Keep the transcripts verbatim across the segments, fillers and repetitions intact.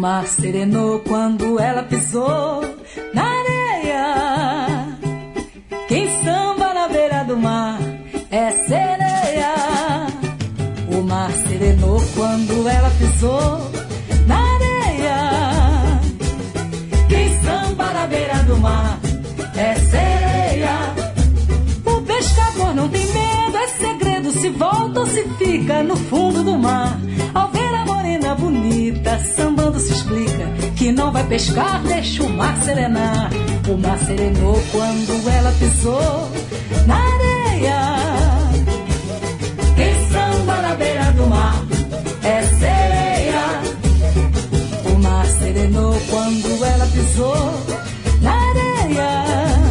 mar serenou quando ela pisou na areia. Quem samba na beira do mar é sereia. O mar serenou quando ela pisou na areia. Quem samba na beira do mar é sereia. O pescador não tem medo, é segredo se volta ou se fica no fundo do mar. Ao ver a morena bonita sambando se explica que não vai pescar, deixa o mar serenar. O mar serenou quando ela pisou na areia. Quem samba na beira do mar é sereia. O mar serenou quando ela pisou na areia.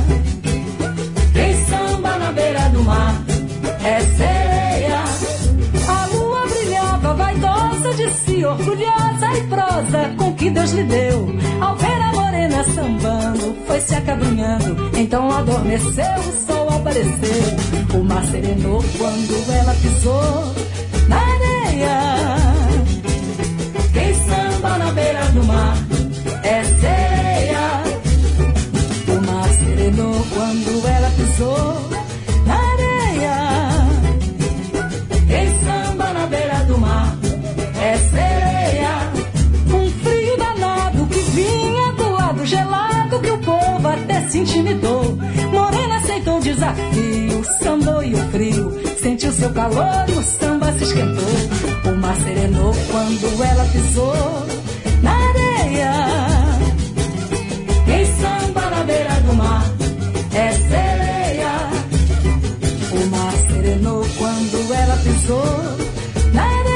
Quem samba na beira do mar é sereia. A lua brilhava vaidosa de si, orgulhosa e prosa com que Deus lhe deu. Ao ver a morena sambando, foi se acabrunhando, então adormeceu, o sol apareceu. O mar serenou quando ela pisou na areia. Quem samba na beira do mar é sereia. O mar serenou quando ela pisou na areia. Quem samba na beira do mar é sereia. Um frio danado que vinha do lado gelado, que o povo até se intimidou. Morena aceitou o desafio, sambou e o frio sentiu seu calor e o samba se esquentou. O mar serenou quando ela pisou na areia. Quem samba na beira do mar é sereia. O mar serenou quando ela pisou na areia.